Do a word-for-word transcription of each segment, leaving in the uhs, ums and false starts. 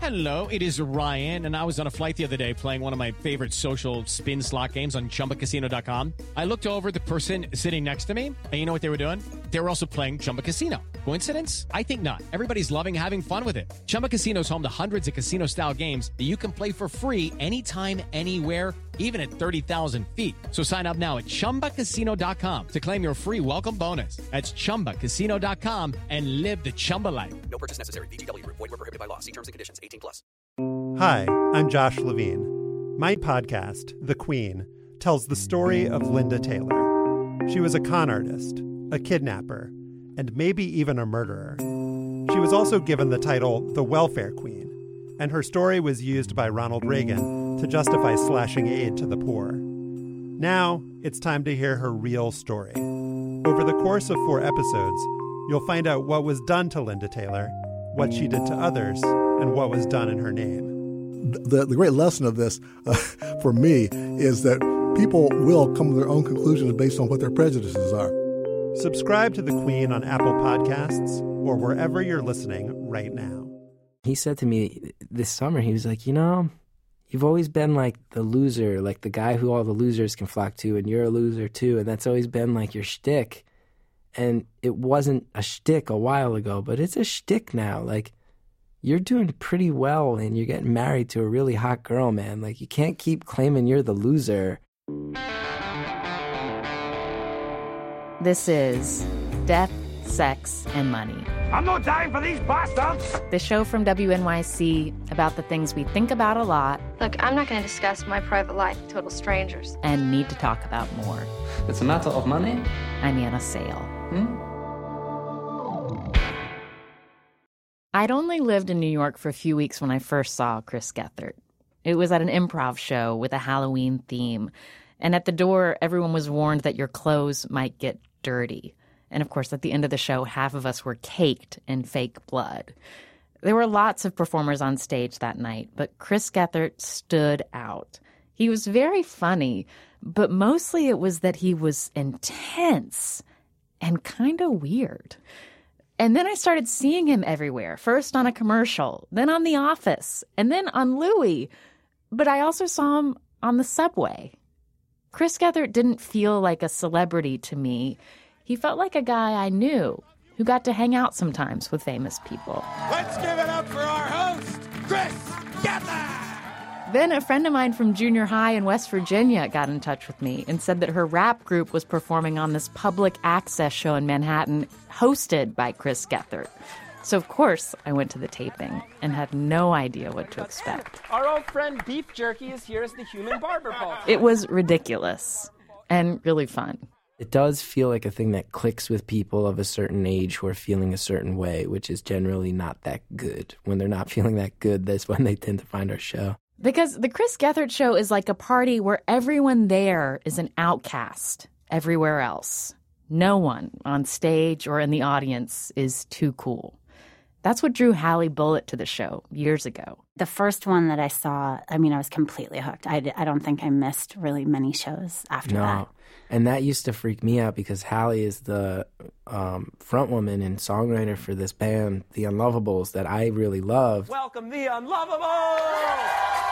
Hello, it is Ryan, and I was on a flight the other day playing one of my favorite social spin slot games on Chumba Casino dot com. I looked over at the person sitting next to me, and you know what they were doing? They were also playing Chumba Casino. Coincidence? I think not. Everybody's loving having fun with it. Chumba Casino is home to hundreds of casino-style games that you can play for free anytime, anywhere, even at thirty thousand feet. So sign up now at Chumba Casino dot com to claim your free welcome bonus. That's Chumba Casino dot com and live the Chumba life. No purchase necessary. V G W. Void where prohibited by law. See terms and conditions. eighteen plus. Hi, I'm Josh Levine. My podcast, The Queen, tells the story of Linda Taylor. She was a con artist, a kidnapper, and maybe even a murderer. She was also given the title the Welfare Queen, and her story was used by Ronald Reagan to justify slashing aid to the poor. Now, it's time to hear her real story. Over the course of four episodes, you'll find out what was done to Linda Taylor, what she did to others, and what was done in her name. The, the great lesson of this, uh, for me, is that people will come to their own conclusions based on what their prejudices are. Subscribe to The Queen on Apple Podcasts or wherever you're listening right now. He said to me this summer, he was like, you know, you've always been like the loser, like the guy who all the losers can flock to, and you're a loser too, and that's always been like your shtick. And it wasn't a shtick a while ago, but it's a shtick now. Like, you're doing pretty well and you're getting married to a really hot girl, man. Like, you can't keep claiming you're the loser. This is Death, Sex, and Money. I'm not dying for these bastards! The show from W N Y C about the things we think about a lot. Look, I'm not going to discuss my private life with total strangers. And need to talk about more. It's a matter of money? I'm Anna Sale. Hmm? I'd only lived in New York for a few weeks when I first saw Chris Gethard. It was at an improv show with a Halloween theme. And at the door, everyone was warned that your clothes might get dirty. And of course, at the end of the show, half of us were caked in fake blood. There were lots of performers on stage that night, but Chris Gethard stood out. He was very funny, but mostly it was that he was intense and kind of weird. And then I started seeing him everywhere, first on a commercial, then on The Office, and then on Louie. But I also saw him on the subway. Chris Gethard didn't feel like a celebrity to me. He felt like a guy I knew who got to hang out sometimes with famous people. Let's give it up for our host, Chris Gethard! Then a friend of mine from junior high in West Virginia got in touch with me and said that her rap group was performing on this public access show in Manhattan hosted by Chris Gethard. So, of course, I went to the taping and had no idea what to expect. Our old friend Beef Jerky is here as the human barber pole. It was ridiculous and really fun. It does feel like a thing that clicks with people of a certain age who are feeling a certain way, which is generally not that good. When they're not feeling that good, that's when they tend to find our show. Because the Chris Gethard show is like a party where everyone there is an outcast everywhere else. No one on stage or in the audience is too cool. That's what drew Hallie Bullitt to the show years ago. The first one that I saw, I mean, I was completely hooked. I, I don't think I missed really many shows after no. that. And that used to freak me out because Hallie is the um, front woman and songwriter for this band, The Unlovables, that I really love. Welcome, The Unlovables!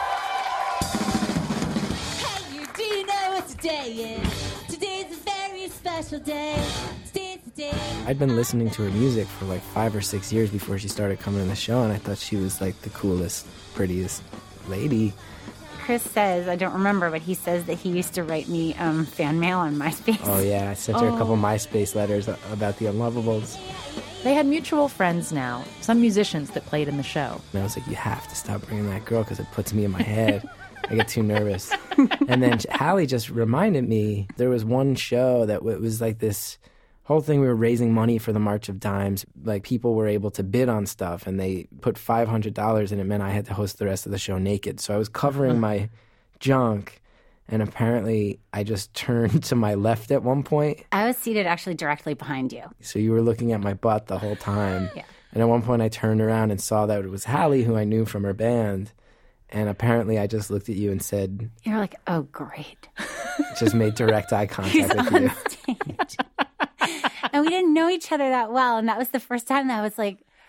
Hey, you do you know what today is? Today's a very special day. Today's the day. I'd been listening to her music for like five or six years before she started coming on the show, and I thought she was like the coolest, prettiest lady. Chris says, I don't remember, but he says that he used to write me um, fan mail on MySpace. Oh, yeah. I sent her oh. a couple MySpace letters about The Unlovables. They had mutual friends now, some musicians that played in the show. And I was like, you have to stop bringing that girl because it puts me in my head. I get too nervous. And then Hallie just reminded me, there was one show that w- was like this whole thing. We were raising money for the March of Dimes. Like, people were able to bid on stuff, and they put five hundred dollars, and it meant I had to host the rest of the show naked. So I was covering my junk, and apparently I just turned to my left at one point. I was seated actually directly behind you. So you were looking at my butt the whole time. Yeah. And at one point I turned around and saw that it was Hallie, who I knew from her band. And apparently I just looked at you and said... You're like, oh, great. Just made direct eye contact He's with on you. Stage. And we didn't know each other that well. And that was the first time that I was like,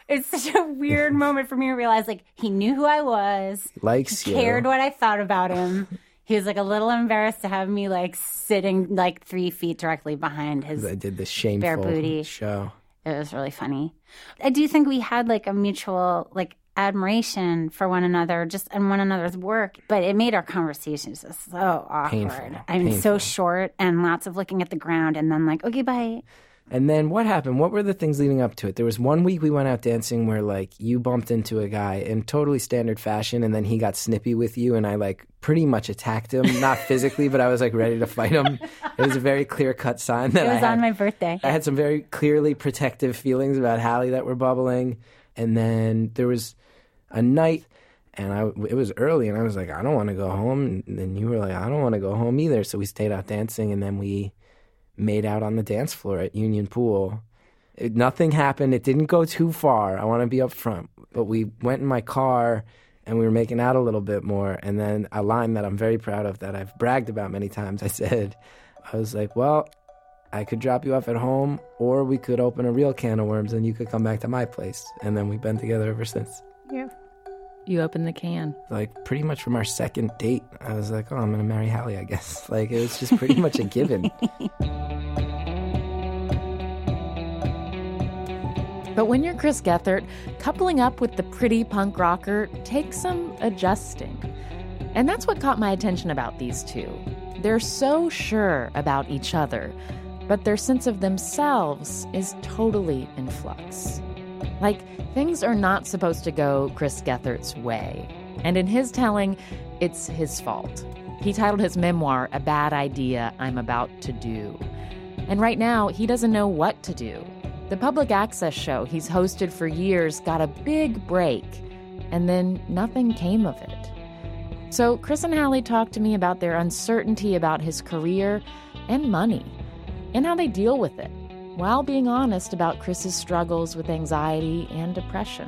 It's such a weird moment for me to realize, like, he knew who I was. Likes he you. Cared what I thought about him. He was, like, a little embarrassed to have me, like, sitting, like, three feet directly behind his I did the shameful bare booty. show. It was really funny. I do think we had, like, a mutual, like, admiration for one another, just and one another's work, but it made our conversations just so awkward. Painful. I mean, Painful. so short and lots of looking at the ground and then like, okay, bye. And then what happened? What were the things leading up to it? There was one week we went out dancing where, like, you bumped into a guy in totally standard fashion, and then he got snippy with you, and I, like, pretty much attacked him. Not physically, but I was, like, ready to fight him. It was a very clear-cut sign that It was I had, on my birthday. I had some very clearly protective feelings about Hallie that were bubbling. And then there was a night, and I, it was early, and I was like, I don't want to go home. And then you were like, I don't want to go home either. So we stayed out dancing, and then we made out on the dance floor at Union Pool. It, nothing happened. It didn't go too far. I want to be upfront. But we went in my car and we were making out a little bit more. And then a line that I'm very proud of that I've bragged about many times, I said, I was like, well, I could drop you off at home or we could open a real can of worms and you could come back to my place. And then we've been together ever since. Yeah. You opened the can. Like, pretty much from our second date, I was like, oh, I'm going to marry Hallie, I guess. Like, it was just pretty much a given. But when you're Chris Gethard, coupling up with the pretty punk rocker takes some adjusting. And that's what caught my attention about these two. They're so sure about each other, but their sense of themselves is totally in flux. Like, things are not supposed to go Chris Gethard's way. And in his telling, it's his fault. He titled his memoir, A Bad Idea I'm About to Do. And right now, he doesn't know what to do. The public access show he's hosted for years got a big break, and then nothing came of it. So Chris and Hallie talked to me about their uncertainty about his career and money, and how they deal with it, while being honest about Chris's struggles with anxiety and depression.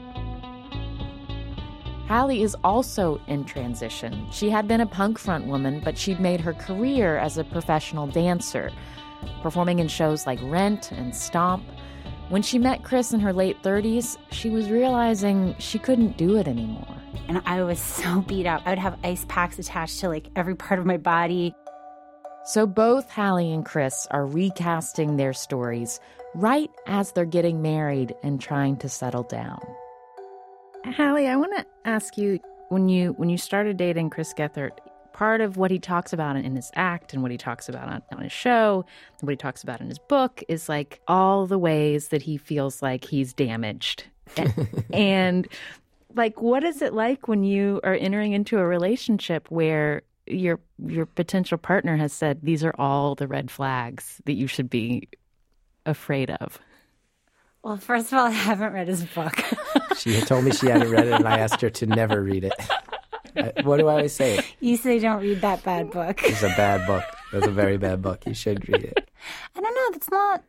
Hallie is also in transition. She had been a punk front woman, but she'd made her career as a professional dancer, performing in shows like Rent and Stomp. When she met Chris in her late thirties, she was realizing she couldn't do it anymore. And I was so beat up. I would have ice packs attached to like every part of my body. So both Hallie and Chris are recasting their stories right as they're getting married and trying to settle down. Hallie, I want to ask you, when you when you started dating Chris Gethard, part of what he talks about in his act and what he talks about on, on his show and what he talks about in his book is like all the ways that he feels like he's damaged. and, and like, what is it like when you are entering into a relationship where your your potential partner has said these are all the red flags that you should be afraid of? Well, first of all, I haven't read his book. She had told me she hadn't read it, and I asked her to never read it. I, what do I always say? You say don't read that bad book. It's a bad book. It's a very bad book. You should read it. I don't know. That's not...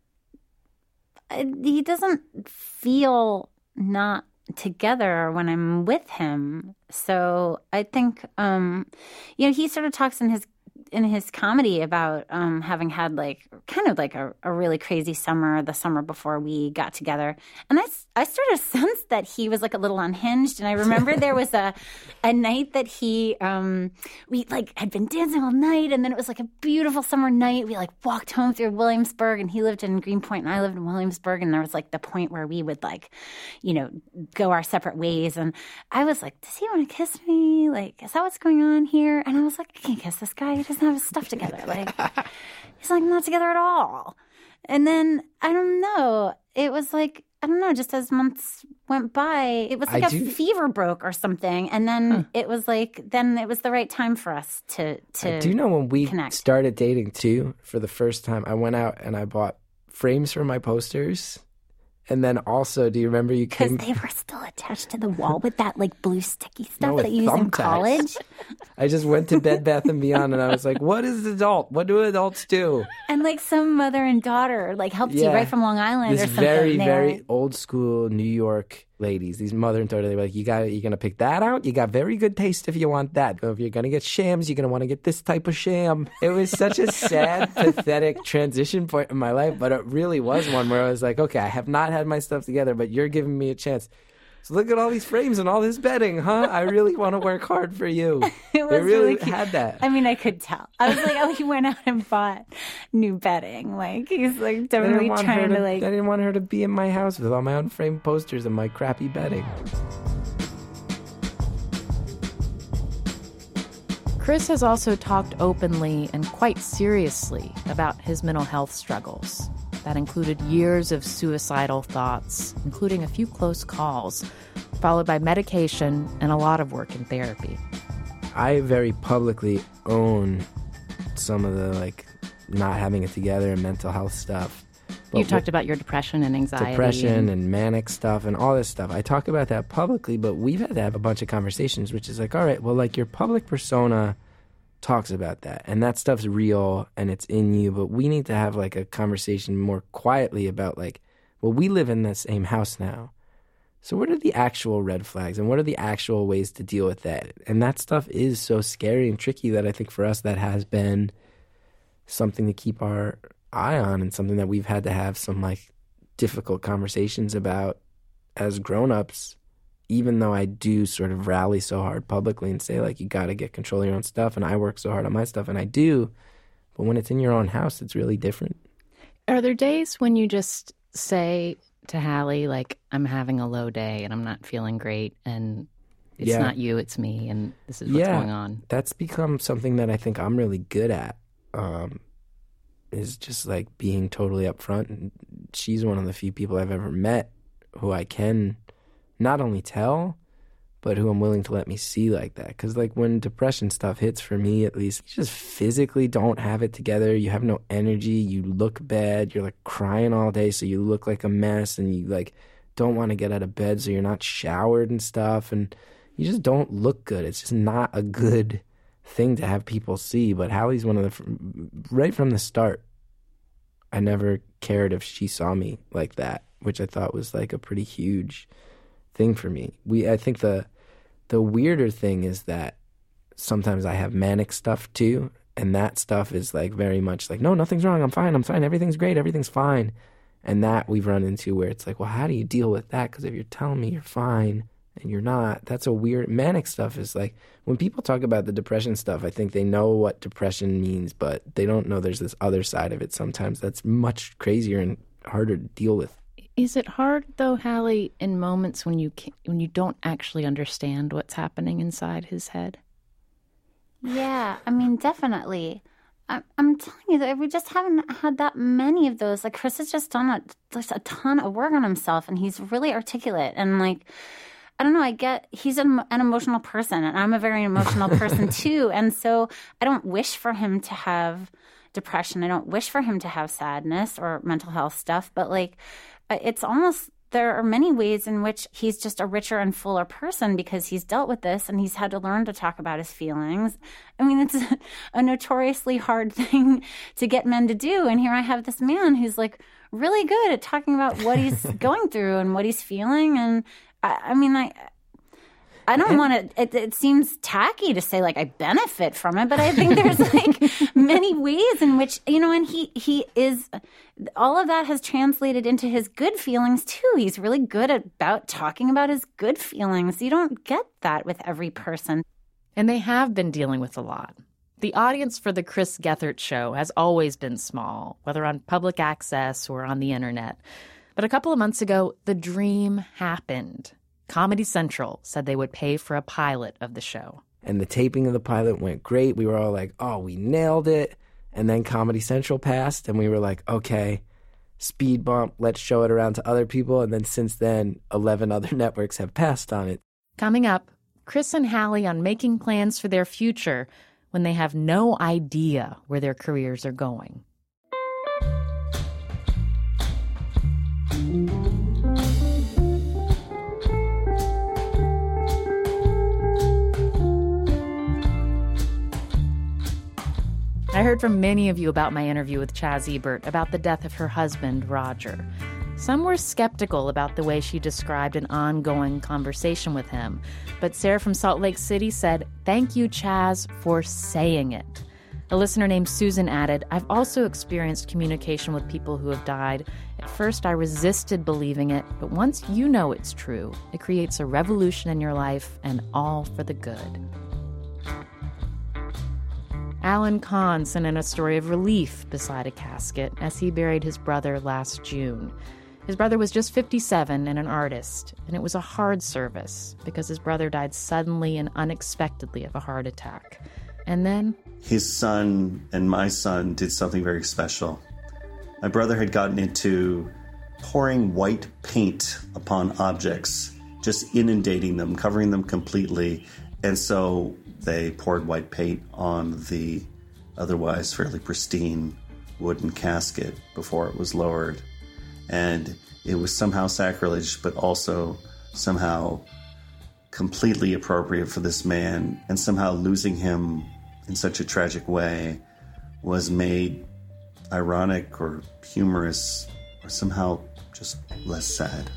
He doesn't feel not together when I'm with him. So I think, um, you know, he sort of talks in his in his comedy about um, having had like kind of like a, a really crazy summer, the summer before we got together. And I, I sort of sensed that he was like a little unhinged. And I remember there was a, a night that he, um, we like had been dancing all night. And then it was like a beautiful summer night. We like walked home through Williamsburg, and he lived in Greenpoint and I lived in Williamsburg. And there was like the point where we would like, you know, go our separate ways. And I was like, does he want to kiss me? Like, is that what's going on here? And I was like, I can't kiss this guy. He doesn't have his stuff together. Like, he's like not together at all. And then I don't know. It was like, I don't know, just as months went by, it was like I a do... fever broke or something. And then huh. it was like, then it was the right time for us to, to I do know when we connect. started dating too, for the first time, I went out and I bought frames for my posters. And then also, do you remember you came... Because they were still attached to the wall with that, like, blue sticky stuff no, that you use in college. I just went to Bed Bath and Beyond, and I was like, what is adult? What do adults do? And, like, some mother and daughter, like, helped yeah. you right from Long Island this or something. very, they very were... old school New York ladies, these mother and daughter, they were like, you got, you're going to pick that out? You got very good taste if you want that. If you're going to get shams, you're going to want to get this type of sham. It was such a sad, pathetic transition point in my life, but it really was one where I was like, okay, I have not had my stuff together, but you're giving me a chance. So look at all these frames and all this bedding, huh? I really want to work hard for you. It was they really, really cute. had that. I mean, I could tell. I was like, oh, he went out and bought new bedding. Like, he's like I didn't definitely want trying her to, to like. I didn't want her to be in my house with all my unframed posters and my crappy bedding. Chris has also talked openly and quite seriously about his mental health struggles. That included years of suicidal thoughts, including a few close calls, followed by medication and a lot of work in therapy. I very publicly own some of the, like, not having it together and mental health stuff. But you talked about your depression and anxiety. Depression and... and manic stuff and all this stuff. I talk about that publicly, but we've had to have a bunch of conversations, which is like, all right, well, like, your public persona talks about that, and that stuff's real and it's in you, but we need to have like a conversation more quietly about like, well, we live in the same house now, so what are the actual red flags and what are the actual ways to deal with that? And that stuff is so scary and tricky that I think for us that has been something to keep our eye on and something that we've had to have some like difficult conversations about as grown-ups. Even though I do sort of rally so hard publicly and say, like, you got to get control of your own stuff, and I work so hard on my stuff, and I do, but when it's in your own house, it's really different. Are there days when you just say to Hallie, like, I'm having a low day, and I'm not feeling great, and it's yeah. not you, it's me, and this is what's yeah, going on? That's become something that I think I'm really good at, um, is just, like, being totally upfront. And she's one of the few people I've ever met who I can not only tell, but who I'm willing to let me see like that. Because, like, when depression stuff hits, for me at least, you just physically don't have it together. You have no energy. You look bad. You're, like, crying all day, so you look like a mess. And you, like, don't want to get out of bed, so you're not showered and stuff. And you just don't look good. It's just not a good thing to have people see. But Hallie's one of the... Right from the start, I never cared if she saw me like that, which I thought was, like, a pretty huge thing for me. We, I think the the weirder thing is that sometimes I have manic stuff too, and that stuff is like very much like, no, nothing's wrong, I'm fine, I'm fine, everything's great, everything's fine. And that we've run into where it's like, well, how do you deal with that? Because if you're telling me you're fine and you're not, that's a weird... Manic stuff is like, when people talk about the depression stuff, I think they know what depression means, but they don't know there's this other side of it sometimes that's much crazier and harder to deal with. Is it hard, though, Hallie, in moments when you can, when you don't actually understand what's happening inside his head? Yeah, I mean, definitely. I'm, I'm telling you that we just haven't had that many of those. Like, Chris has just done a, just a ton of work on himself, and he's really articulate. And, like, I don't know, I get, he's an, an emotional person, and I'm a very emotional person, too. And so I don't wish for him to have depression. I don't wish for him to have sadness or mental health stuff, but, like, it's almost, there are many ways in which he's just a richer and fuller person because he's dealt with this and he's had to learn to talk about his feelings. I mean, it's a, a notoriously hard thing to get men to do. And here I have this man who's like really good at talking about what he's going through and what he's feeling. And I, I mean, I... I don't want to, it, it seems tacky to say, like, I benefit from it, but I think there's, like, many ways in which, you know, and he, he is, all of that has translated into his good feelings, too. He's really good at, about talking about his good feelings. You don't get that with every person. And they have been dealing with a lot. The audience for the Chris Gethard show has always been small, whether on public access or on the internet. But a couple of months ago, the dream happened. Comedy Central said they would pay for a pilot of the show. And the taping of the pilot went great. We were all like, oh, we nailed it. And then Comedy Central passed, and we were like, okay, speed bump, let's show it around to other people. And then since then, eleven other networks have passed on it. Coming up, Chris and Hallie on making plans for their future when they have no idea where their careers are going. I heard from many of you about my interview with Chaz Ebert about the death of her husband, Roger. Some were skeptical about the way she described an ongoing conversation with him, but Sarah from Salt Lake City said, "Thank you, Chaz, for saying it." A listener named Susan added, "I've also experienced communication with people who have died. At first, I resisted believing it, but once you know it's true, it creates a revolution in your life, and all for the good." Alan Kahn sent in a story of relief beside a casket as he buried his brother last June. His brother was just fifty-seven and an artist, and it was a hard service because his brother died suddenly and unexpectedly of a heart attack. And then his son and my son did something very special. My brother had gotten into pouring white paint upon objects, just inundating them, covering them completely. And so they poured white paint on the otherwise fairly pristine wooden casket before it was lowered. And it was somehow sacrilege, but also somehow completely appropriate for this man. And somehow losing him in such a tragic way was made ironic or humorous or somehow just less sad.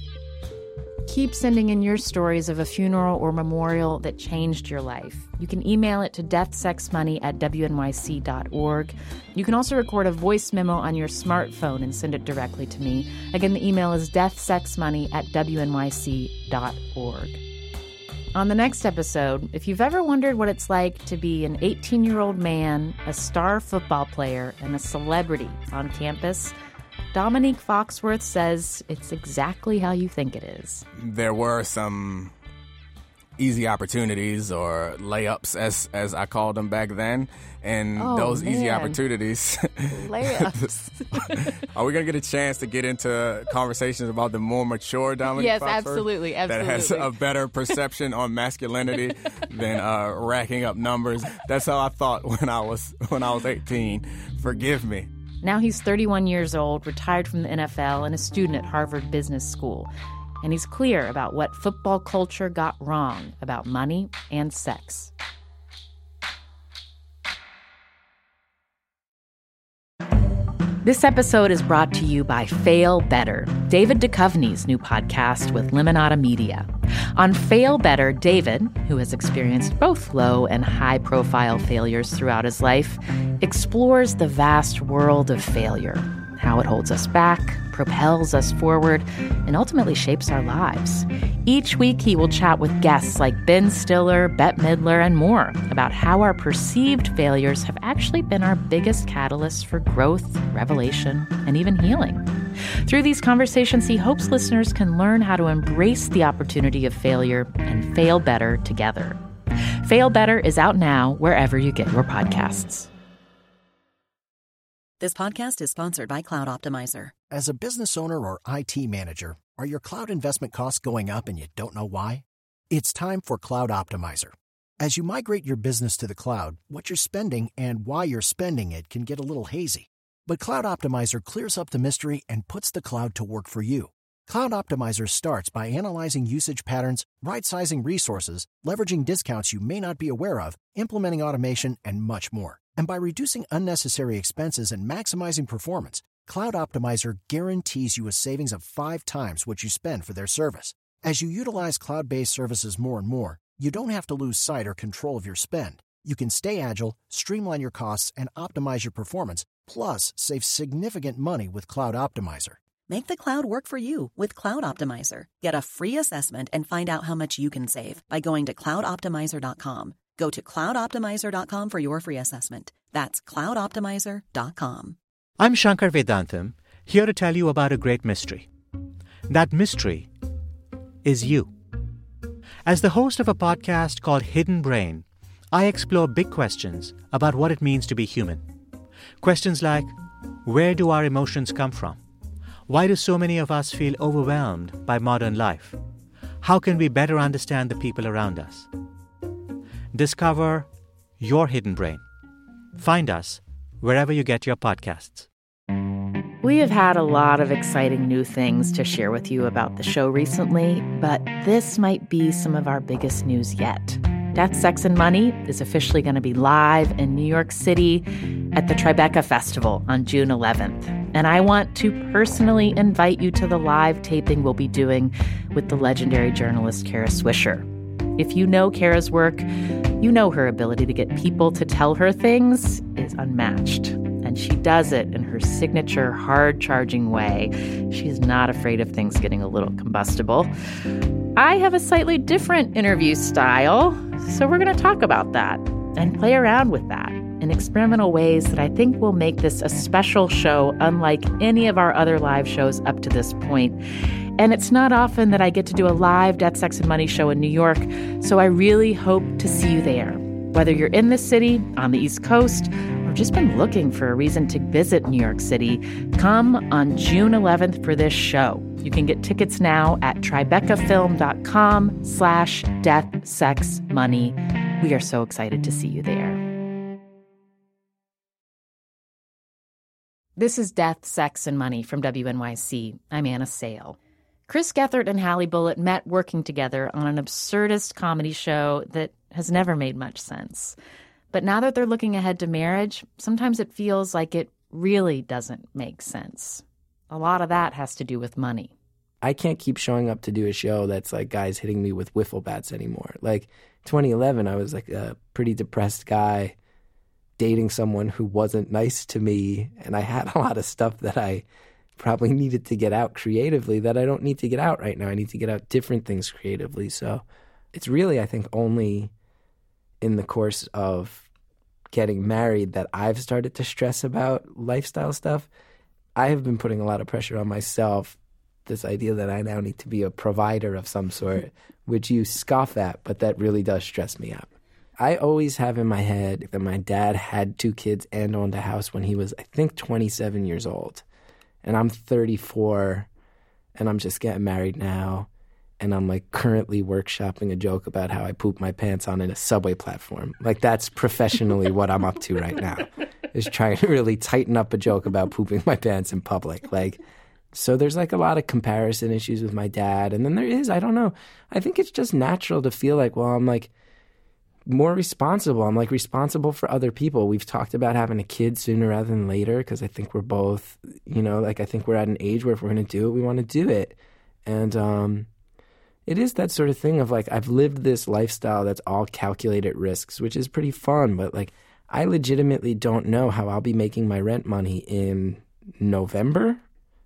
Keep sending in your stories of a funeral or memorial that changed your life. You can email it to deathsexmoney at w n y c dot org. You can also record a voice memo on your smartphone and send it directly to me. Again, the email is deathsexmoney at w n y c dot org. On the next episode, if you've ever wondered what it's like to be an eighteen-year-old man, a star football player, and a celebrity on campus, Dominique Foxworth says it's exactly how you think it is. There were some easy opportunities, or layups, as as I called them back then. And oh, those man. easy opportunities. Layups. Are we going to get a chance to get into conversations about the more mature Dominique Yes, Foxworth? absolutely, absolutely. That has a better perception on masculinity than uh, racking up numbers. That's how I thought when I was when I was eighteen. Forgive me. Now he's thirty-one years old, retired from the N F L, and a student at Harvard Business School. And he's clear about what football culture got wrong about money and sex. This episode is brought to you by Fail Better, David Duchovny's new podcast with Limonada Media. On Fail Better, David, who has experienced both low and high-profile failures throughout his life, explores the vast world of failure, how it holds us back, propels us forward, and ultimately shapes our lives. Each week, he will chat with guests like Ben Stiller, Bette Midler, and more about how our perceived failures have actually been our biggest catalysts for growth, revelation, and even healing. Through these conversations, he hopes listeners can learn how to embrace the opportunity of failure and fail better together. Fail Better is out now wherever you get your podcasts. This podcast is sponsored by Cloud Optimizer. As a business owner or I T manager, are your cloud investment costs going up and you don't know why? It's time for Cloud Optimizer. As you migrate your business to the cloud, what you're spending and why you're spending it can get a little hazy. But Cloud Optimizer clears up the mystery and puts the cloud to work for you. Cloud Optimizer starts by analyzing usage patterns, right-sizing resources, leveraging discounts you may not be aware of, implementing automation, and much more. And by reducing unnecessary expenses and maximizing performance, Cloud Optimizer guarantees you a savings of five times what you spend for their service. As you utilize cloud-based services more and more, you don't have to lose sight or control of your spend. You can stay agile, streamline your costs, and optimize your performance, plus save significant money with Cloud Optimizer. Make the cloud work for you with Cloud Optimizer. Get a free assessment and find out how much you can save by going to cloud optimizer dot com. Go to cloud optimizer dot com for your free assessment. That's cloud optimizer dot com. I'm Shankar Vedantam, here to tell you about a great mystery. That mystery is you. As the host of a podcast called Hidden Brain, I explore big questions about what it means to be human. Questions like, where do our emotions come from? Why do so many of us feel overwhelmed by modern life? How can we better understand the people around us? Discover your hidden brain. Find us wherever you get your podcasts. We have had a lot of exciting new things to share with you about the show recently, but this might be some of our biggest news yet. Death, Sex, and Money is officially going to be live in New York City at the Tribeca Festival on June eleventh. And I want to personally invite you to the live taping we'll be doing with the legendary journalist Kara Swisher. If you know Kara's work, you know her ability to get people to tell her things is unmatched. And she does it in her signature hard-charging way. She is not afraid of things getting a little combustible. I have a slightly different interview style, so we're going to talk about that and play around with that in experimental ways that I think will make this a special show unlike any of our other live shows up to this point. And it's not often that I get to do a live Death, Sex, and Money show in New York, so I really hope to see you there. Whether you're in the city, on the East Coast, or just been looking for a reason to visit New York City, come on June eleventh for this show. You can get tickets now at tribecafilm.com slash death, sex, money. We are so excited to see you there. This is Death, Sex, and Money from W N Y C. I'm Anna Sale. Chris Gethard and Hallie Bullitt met working together on an absurdist comedy show that has never made much sense. But now that they're looking ahead to marriage, sometimes it feels like it really doesn't make sense. A lot of that has to do with money. I can't keep showing up to do a show that's like guys hitting me with wiffle bats anymore. Like twenty eleven, I was like a pretty depressed guy dating someone who wasn't nice to me, and I had a lot of stuff that I probably needed to get out creatively that I don't need to get out right now. I need to get out different things creatively. So it's really, I think, only in the course of getting married that I've started to stress about lifestyle stuff. I have been putting a lot of pressure on myself, this idea that I now need to be a provider of some sort, which you scoff at, but that really does stress me out. I always have in my head that my dad had two kids and owned a house when he was, I think, twenty-seven years old. And I'm thirty-four, and I'm just getting married now, and I'm, like, currently workshopping a joke about how I poop my pants on a subway platform. Like, that's professionally what I'm up to right now, is trying to really tighten up a joke about pooping my pants in public. Like, so there's, like, a lot of comparison issues with my dad. And then there is, I don't know, I think it's just natural to feel like, well, I'm, like, more responsible. I'm like responsible for other people. We've talked about having a kid sooner rather than later because I think we're both, you know, like I think we're at an age where if we're going to do it, we want to do it. And um, it is that sort of thing of like I've lived this lifestyle that's all calculated risks, which is pretty fun. But like I legitimately don't know how I'll be making my rent money in November.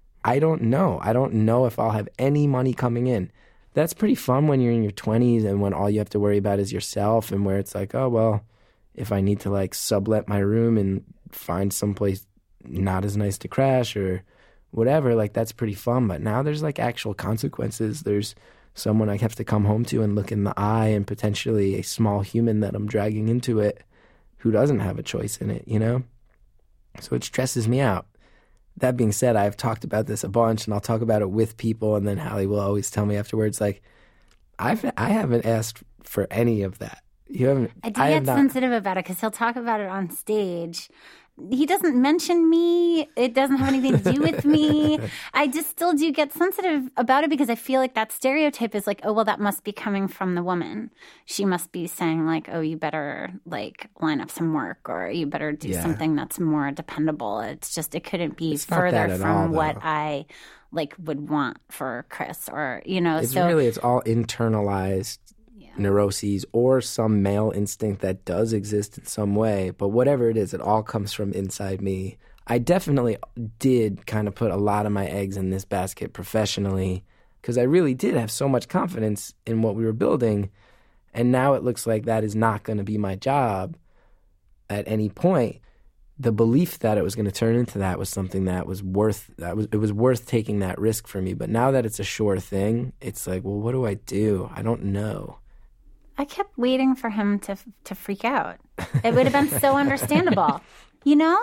I don't know. I don't know if I'll have any money coming in. That's pretty fun when you're in your twenties and when all you have to worry about is yourself and where it's like, oh, well, if I need to like sublet my room and find someplace not as nice to crash or whatever, like that's pretty fun. But now there's like actual consequences. There's someone I have to come home to and look in the eye and potentially a small human that I'm dragging into it who doesn't have a choice in it, you know? So it stresses me out. That being said, I've talked about this a bunch, and I'll talk about it with people, and then Hallie will always tell me afterwards, like, I've, I haven't asked for any of that. You haven't. I do I get not, sensitive about it because he'll talk about it on stage. He doesn't mention me. It doesn't have anything to do with me. I just still do get sensitive about it because I feel like that stereotype is like, oh, well, that must be coming from the woman. She must be saying like, oh, you better like line up some work or you better do yeah. something that's more dependable. It's just, it couldn't be it's further from all, what I like would want for Chris or, you know. It's so really, it's all internalized neuroses or some male instinct that does exist in some way. But whatever it is, it all comes from inside me. I definitely did kind of put a lot of my eggs in this basket professionally because I really did have so much confidence in what we were building. And now it looks like that is not going to be my job at any point. The belief that it was going to turn into that was something that was worth, that was, it was worth taking that risk for me. But now that it's a sure thing, it's like, well, what do I do? I don't know. I kept waiting for him to to freak out. It would have been so understandable. You know?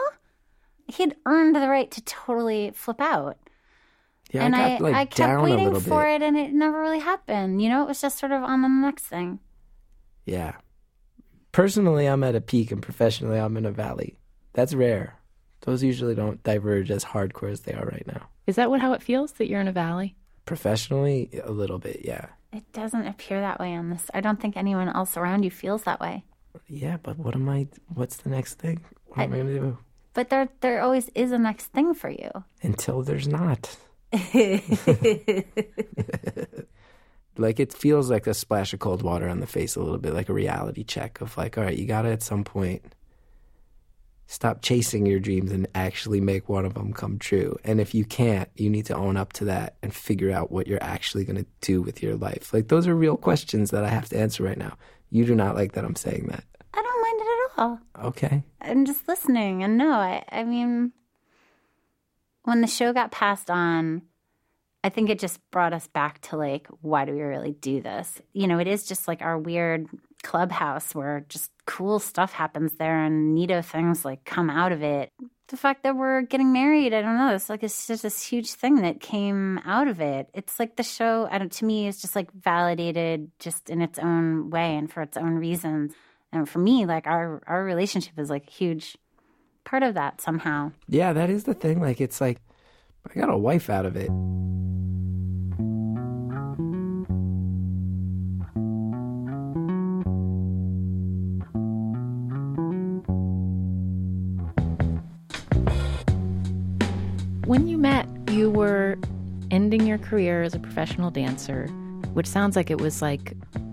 He'd earned the right to totally flip out. Yeah, and I, got, like, I, I kept down waiting a little for bit. it, and it never really happened. You know, it was just sort of on the next thing. Yeah. Personally, I'm at a peak, and professionally, I'm in a valley. That's rare. Those usually don't diverge as hardcore as they are right now. Is that what how it feels, that you're in a valley? Professionally, a little bit, yeah. It doesn't appear that way on this. I don't think anyone else around you feels that way. Yeah, but what am I, what's the next thing? What I, am I going to do? But there, there always is a next thing for you. Until there's not. Like, it feels like a splash of cold water on the face a little bit, like a reality check of like, all right, you got to at some point stop chasing your dreams and actually make one of them come true. And if you can't, you need to own up to that and figure out what you're actually going to do with your life. Like, those are real questions that I have to answer right now. You do not like that I'm saying that. I don't mind it at all. Okay. I'm just listening. And no, I, I mean, when the show got passed on, I think it just brought us back to, like, why do we really do this? You know, it is just like our weird clubhouse where just cool stuff happens there and neato things, like, come out of it. The fact that we're getting married, I don't know, it's like it's just this huge thing that came out of it. It's like the show, I don't, to me, is just, like, validated just in its own way and for its own reasons. And for me, like, our, our relationship is, like, a huge part of that somehow. Yeah, that is the thing. Like, it's like, I got a wife out of it. When you met, you were ending your career as a professional dancer, which sounds like it was like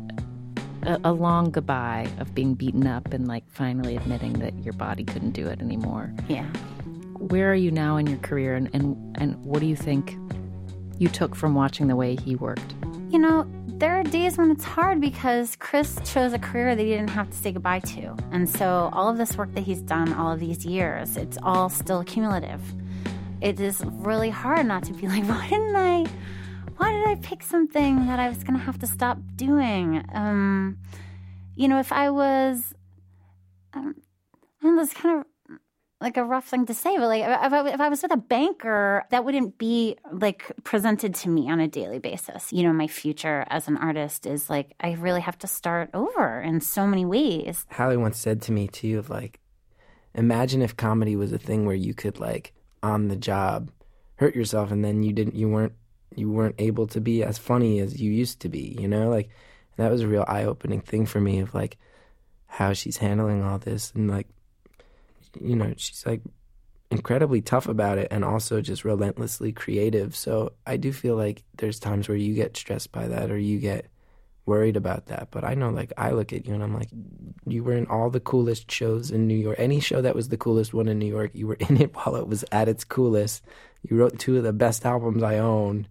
a, a long goodbye of being beaten up and, like, finally admitting that your body couldn't do it anymore. Yeah. Where are you now in your career, and, and, and what do you think you took from watching the way he worked? You know, there are days when it's hard because Chris chose a career that he didn't have to say goodbye to. And so all of this work that he's done all of these years, it's all still cumulative. It is really hard not to be like, why didn't I, why did I pick something that I was going to have to stop doing? Um, you know, if I was, um, and that's kind of like a rough thing to say, but like if I, if I was with a banker, that wouldn't be like presented to me on a daily basis. You know, my future as an artist is like, I really have to start over in so many ways. Hallie once said to me too, of like, imagine if comedy was a thing where you could, like, on the job hurt yourself and then you didn't you weren't you weren't able to be as funny as you used to be, you know? Like, that was a real eye-opening thing for me of, like, how she's handling all this. And, like, you know, she's, like, incredibly tough about it and also just relentlessly creative. So I do feel like there's times where you get stressed by that or you get worried about that. But I know, like, I look at you and I'm like, you were in all the coolest shows in New York. Any show that was the coolest one in New York, you were in it while it was at its coolest. You wrote two of the best albums I own.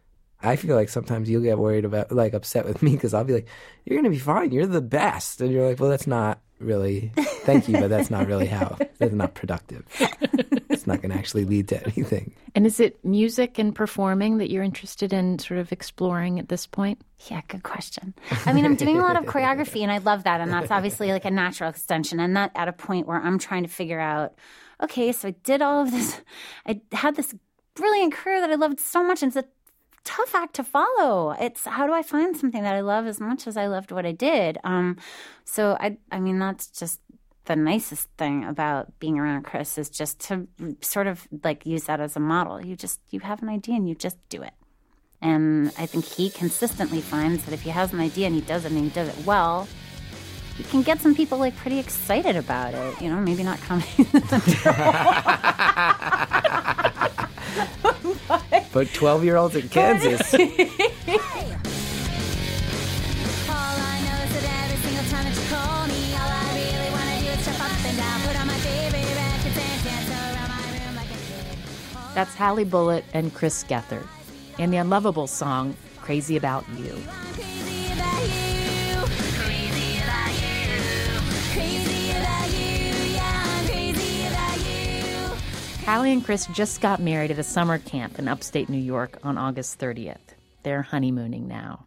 I feel like sometimes you'll get worried about, like, upset with me because I'll be like, you're going to be fine. You're the best. And you're like, well, that's not really, thank you, but that's not really how, that's not productive. It's not going to actually lead to anything. And is it music and performing that you're interested in sort of exploring at this point? Yeah, good question. I mean, I'm doing a lot of choreography and I love that. And that's obviously like a natural extension. And not at a point where I'm trying to figure out, okay, so I did all of this. I had this brilliant career that I loved so much. And it's a tough act to follow. It's how do I find something that I love as much as I loved what I did? Um, so I, I mean, that's just the nicest thing about being around Chris is just to sort of like use that as a model. You just, you have an idea and you just do it. And I think he consistently finds that if he has an idea and he does it and he does it well, you can get some people like pretty excited about it. You know, maybe not comedy. But twelve-year-olds in Kansas. That's Hallie Bullitt and Chris Gethard and the Unlovable song, Crazy About You. Hallie and Chris just got married at a summer camp in upstate New York on August thirtieth. They're honeymooning now.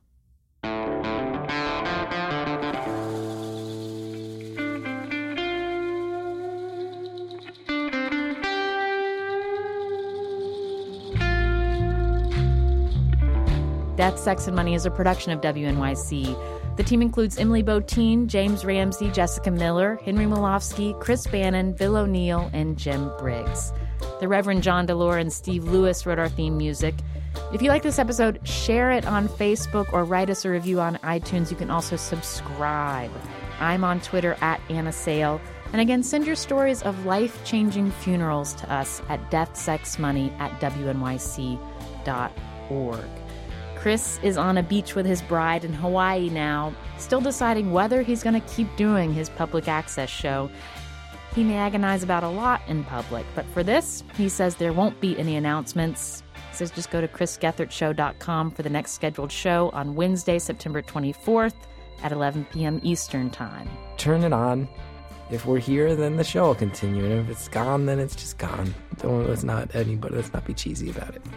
Death, Sex, and Money is a production of W N Y C. The team includes Emily Botein, James Ramsey, Jessica Miller, Henry Molofsky, Chris Bannon, Bill O'Neill, and Jim Briggs. The Reverend John Delore and Steve Lewis wrote our theme music. If you like this episode, share it on Facebook or write us a review on iTunes. You can also subscribe. I'm on Twitter at Anna Sale. And again, send your stories of life-changing funerals to us at death sex money at W N Y C dot org. Chris is on a beach with his bride in Hawaii now, still deciding whether he's going to keep doing his public access show. He may agonize about a lot in public, but for this, he says there won't be any announcements. He says just go to chris gethard show dot com for the next scheduled show on Wednesday, September twenty-fourth at eleven p.m. Eastern Time. Turn it on. If we're here, then the show will continue. And if it's gone, then it's just gone. Don't, let's not anybody, let's not be cheesy about it.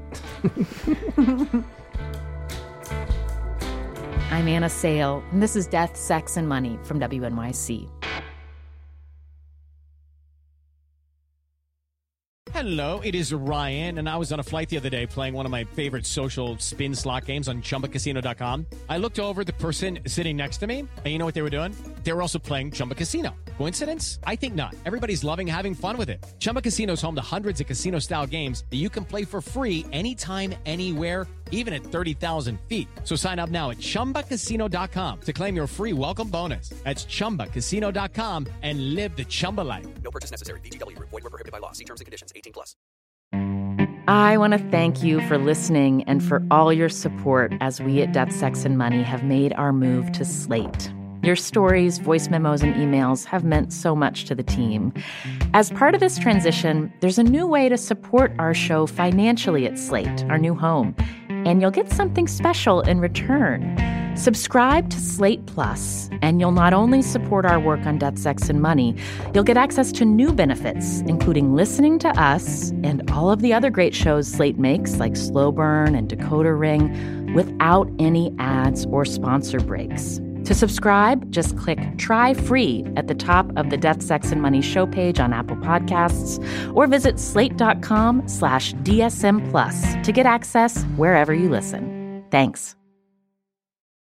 I'm Anna Sale, and this is Death, Sex, and Money from W N Y C. Hello, it is Ryan, and I was on a flight the other day playing one of my favorite social spin slot games on chumba casino dot com. I looked over at the person sitting next to me, and you know what they were doing? They were also playing Chumba Casino. Coincidence? I think not. Everybody's loving having fun with it. Chumba Casino is home to hundreds of casino-style games that you can play for free anytime, anywhere, even at thirty thousand feet. So sign up now at chumba casino dot com to claim your free welcome bonus. That's chumba casino dot com and live the Chumba life. No purchase necessary. V G W. Void where prohibited by law. See terms and conditions. eighteen plus. I want to thank you for listening and for all your support as we at Death, Sex, and Money have made our move to Slate. Your stories, voice memos, and emails have meant so much to the team. As part of this transition, there's a new way to support our show financially at Slate, our new home, and you'll get something special in return. Subscribe to Slate Plus, and you'll not only support our work on Death, Sex, and Money, you'll get access to new benefits, including listening to us and all of the other great shows Slate makes, like Slow Burn and Decoder Ring, without any ads or sponsor breaks. To subscribe, just click Try Free at the top of the Death, Sex, and Money show page on Apple Podcasts, or visit slate.com slash DSM Plus to get access wherever you listen. Thanks.